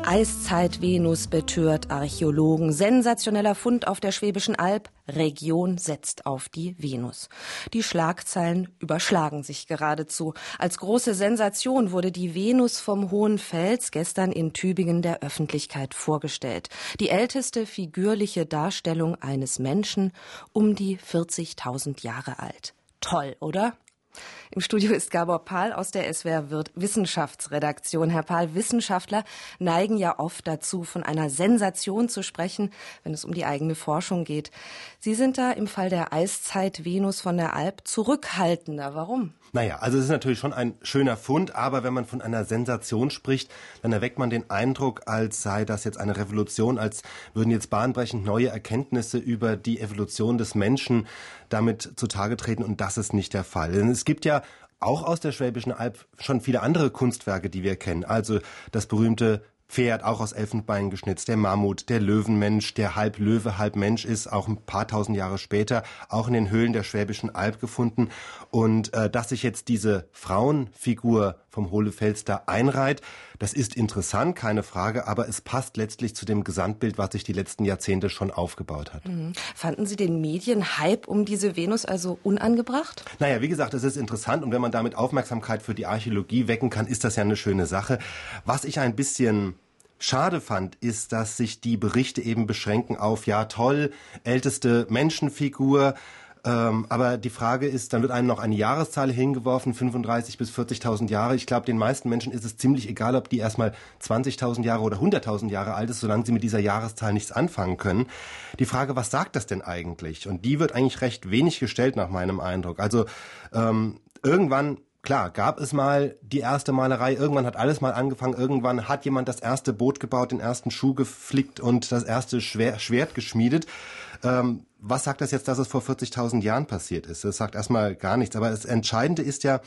Eiszeit-Venus betört Archäologen. Sensationeller Fund auf der Schwäbischen Alb. Region setzt auf die Venus. Die Schlagzeilen überschlagen sich geradezu. Als große Sensation wurde die Venus vom Hohen Fels gestern in Tübingen der Öffentlichkeit vorgestellt. Die älteste figürliche Darstellung eines Menschen, um die 40.000 Jahre alt. Toll, oder? Im Studio ist Gabor Pahl aus der SWR Wissenschaftsredaktion. Herr Pahl, Wissenschaftler neigen ja oft dazu, von einer Sensation zu sprechen, wenn es um die eigene Forschung geht. Sie sind da im Fall der Eiszeit-Venus von der Alb zurückhaltender. Warum? Naja, also es ist natürlich schon ein schöner Fund, aber wenn man von einer Sensation spricht, dann erweckt man den Eindruck, als sei das jetzt eine Revolution, als würden jetzt bahnbrechend neue Erkenntnisse über die Evolution des Menschen damit zutage treten, und das ist nicht der Fall. Denn es gibt ja auch aus der Schwäbischen Alb schon viele andere Kunstwerke, die wir kennen. Also das berühmte Pferd, auch aus Elfenbein geschnitzt, der Mammut, der Löwenmensch, der halb Löwe, halb Mensch ist, auch ein paar tausend Jahre später, auch in den Höhlen der Schwäbischen Alb gefunden. Und dass sich jetzt diese Frauenfigur vom Hohlefels da einreiht, das ist interessant, keine Frage, aber es passt letztlich zu dem Gesamtbild, was sich die letzten Jahrzehnte schon aufgebaut hat. Fanden Sie den Medienhype um diese Venus also unangebracht? Naja, wie gesagt, es ist interessant, und wenn man damit Aufmerksamkeit für die Archäologie wecken kann, ist das ja eine schöne Sache. Was ich ein bisschen schade fand, ist, dass sich die Berichte eben beschränken auf, ja toll, älteste Menschenfigur, aber die Frage ist, dann wird einem noch eine Jahreszahl hingeworfen, 35.000 bis 40.000 Jahre. Ich glaube, den meisten Menschen ist es ziemlich egal, ob die erstmal 20.000 Jahre oder 100.000 Jahre alt ist, solange sie mit dieser Jahreszahl nichts anfangen können. Die Frage, was sagt das denn eigentlich? Und die wird eigentlich recht wenig gestellt nach meinem Eindruck. Also irgendwann, klar, gab es mal die erste Malerei, irgendwann hat alles mal angefangen, irgendwann hat jemand das erste Boot gebaut, den ersten Schuh geflickt und das erste Schwert geschmiedet. Was sagt das jetzt, dass es vor 40.000 Jahren passiert ist? Das sagt erstmal gar nichts. Aber das Entscheidende ist ja,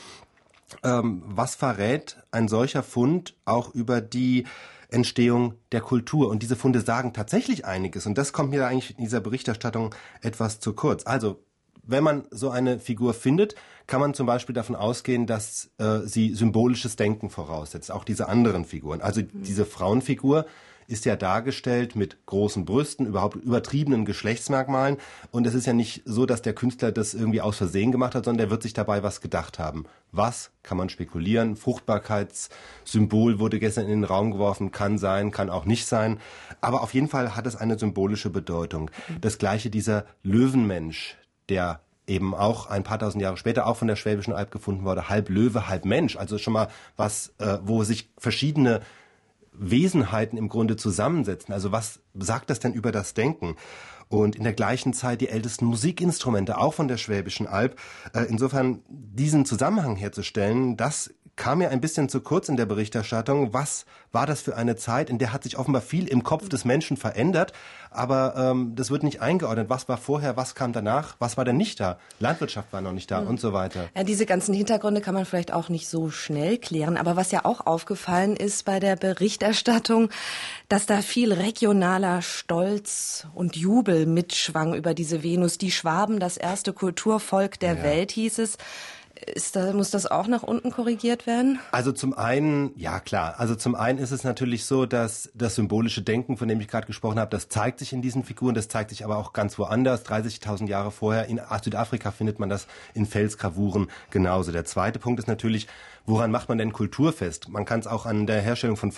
was verrät ein solcher Fund auch über die Entstehung der Kultur? Und diese Funde sagen tatsächlich einiges. Und das kommt mir da eigentlich in dieser Berichterstattung etwas zu kurz. Also, wenn man so eine Figur findet, kann man zum Beispiel davon ausgehen, dass sie symbolisches Denken voraussetzt. Auch diese anderen Figuren. Also diese Frauenfigur ist ja dargestellt mit großen Brüsten, überhaupt übertriebenen Geschlechtsmerkmalen. Und es ist ja nicht so, dass der Künstler das irgendwie aus Versehen gemacht hat, sondern der wird sich dabei was gedacht haben. Was kann man spekulieren? Fruchtbarkeitssymbol wurde gestern in den Raum geworfen, kann sein, kann auch nicht sein. Aber auf jeden Fall hat es eine symbolische Bedeutung. Das gleiche dieser Löwenmensch, der eben auch ein paar tausend Jahre später auch von der Schwäbischen Alb gefunden wurde, halb Löwe, halb Mensch. Also schon mal was, wo sich verschiedene Wesenheiten im Grunde zusammensetzen. Also was sagt das denn über das Denken? Und in der gleichen Zeit die ältesten Musikinstrumente, auch von der Schwäbischen Alb. Insofern diesen Zusammenhang herzustellen, das kam mir ein bisschen zu kurz in der Berichterstattung. Was war das für eine Zeit, in der hat sich offenbar viel im Kopf des Menschen verändert, aber das wird nicht eingeordnet. Was war vorher, was kam danach, was war denn nicht da? Landwirtschaft war noch nicht da und so weiter. Ja, diese ganzen Hintergründe kann man vielleicht auch nicht so schnell klären, aber was ja auch aufgefallen ist bei der Berichterstattung, dass da viel regionaler Stolz und Jubel mitschwang über diese Venus. Die Schwaben, das erste Kulturvolk der Welt, hieß es. Muss das auch nach unten korrigiert werden? Also zum einen, ja klar, also zum einen ist es natürlich so, dass das symbolische Denken, von dem ich gerade gesprochen habe, das zeigt sich in diesen Figuren, das zeigt sich aber auch ganz woanders. 30.000 Jahre vorher in Südafrika findet man das in Felsgravuren genauso. Der zweite Punkt ist natürlich, woran macht man denn Kultur fest? Man kann es auch an der Herstellung von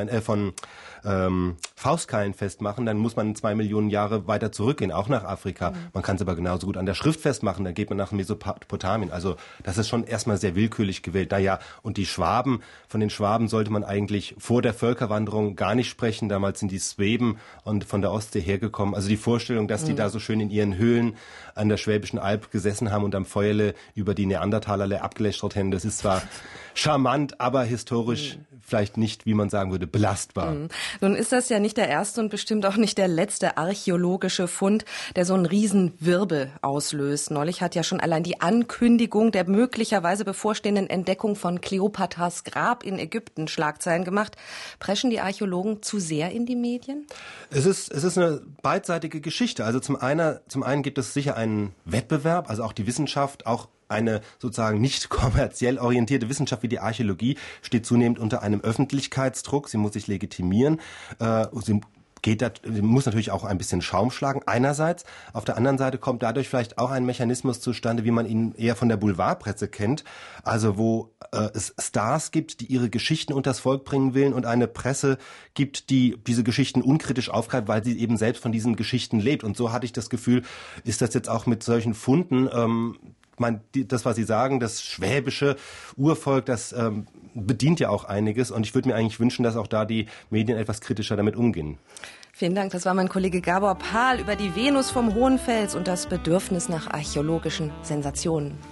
Faustkeilen festmachen, dann muss man 2 Millionen Jahre weiter zurückgehen, auch nach Afrika. Man kann es aber genauso gut an der Schrift festmachen, dann geht man nach Mesopotamien. Also das ist schon erstmal sehr willkürlich gewählt. Naja, und die Schwaben, von den Schwaben sollte man eigentlich vor der Völkerwanderung gar nicht sprechen. Damals sind die Sweben und von der Ostsee hergekommen. Also die Vorstellung, dass die da so schön in ihren Höhlen an der Schwäbischen Alb gesessen haben und am Feuerle über die Neandertalerle abgelästert haben, das ist zwar charmant, aber historisch vielleicht nicht, wie man sagen würde, belastbar. Nun ist das ja nicht der erste und bestimmt auch nicht der letzte archäologische Fund, der so einen Riesenwirbel auslöst. Neulich hat ja schon allein die Ankündigung der möglicherweise bevorstehenden Entdeckung von Kleopatras Grab in Ägypten Schlagzeilen gemacht. Preschen die Archäologen zu sehr in die Medien? Es ist eine beidseitige Geschichte. Also zum einen gibt es sicher einen Wettbewerb, also auch die Wissenschaft, auch eine sozusagen nicht kommerziell orientierte Wissenschaft wie die Archäologie steht zunehmend unter einem Öffentlichkeitsdruck. Sie muss sich legitimieren. Sie muss natürlich auch ein bisschen Schaum schlagen, einerseits. Auf der anderen Seite kommt dadurch vielleicht auch ein Mechanismus zustande, wie man ihn eher von der Boulevardpresse kennt. Also wo es Stars gibt, die ihre Geschichten unters Volk bringen wollen und eine Presse gibt, die diese Geschichten unkritisch aufgreift, weil sie eben selbst von diesen Geschichten lebt. Und so hatte ich das Gefühl, ist das jetzt auch mit solchen Funden, das, was Sie sagen, das schwäbische Urvolk, das bedient ja auch einiges. Und ich würde mir eigentlich wünschen, dass auch da die Medien etwas kritischer damit umgehen. Vielen Dank. Das war mein Kollege Gabor Pahl über die Venus vom Hohenfels und das Bedürfnis nach archäologischen Sensationen.